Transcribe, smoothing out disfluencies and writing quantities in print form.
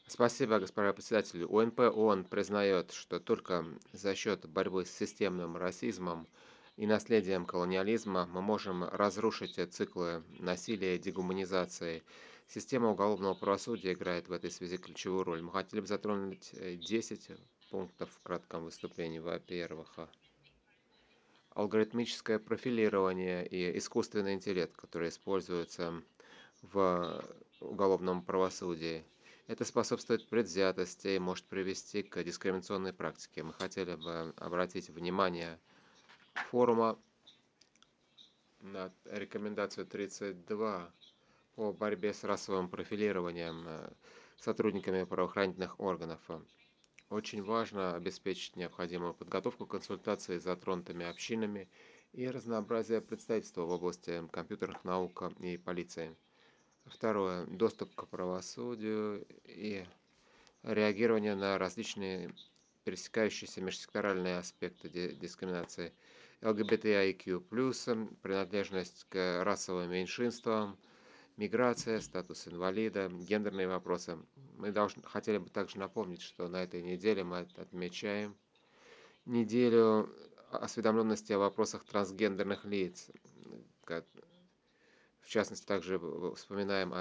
Спасибо, госпожа председатель. УНП ООН признает, что только за счет борьбы с системным расизмом и наследием колониализма мы можем разрушить циклы насилия и дегуманизации. Система уголовного правосудия играет в этой связи ключевую роль. Мы хотели бы затронуть 10 пунктов в кратком выступлении. Во-первых, алгоритмическое профилирование и искусственный интеллект, которые используются в уголовном правосудии. Это способствует предвзятости и может привести к дискриминационной практике. Мы хотели бы обратить внимание форума на рекомендацию 32 по борьбе с расовым профилированием сотрудниками правоохранительных органов. Очень важно обеспечить необходимую подготовку консультации с затронутыми общинами и разнообразие представительства в области компьютерных наук и полиции. Второе. Доступ к правосудию и реагирование на различные пересекающиеся межсекторальные аспекты дискриминации. ЛГБТИQ+, принадлежность к расовым меньшинствам, миграция, статус инвалида, гендерные вопросы. Хотели бы также напомнить, что на этой неделе мы отмечаем неделю осведомленности о вопросах трансгендерных лиц. В частности, также вспоминаем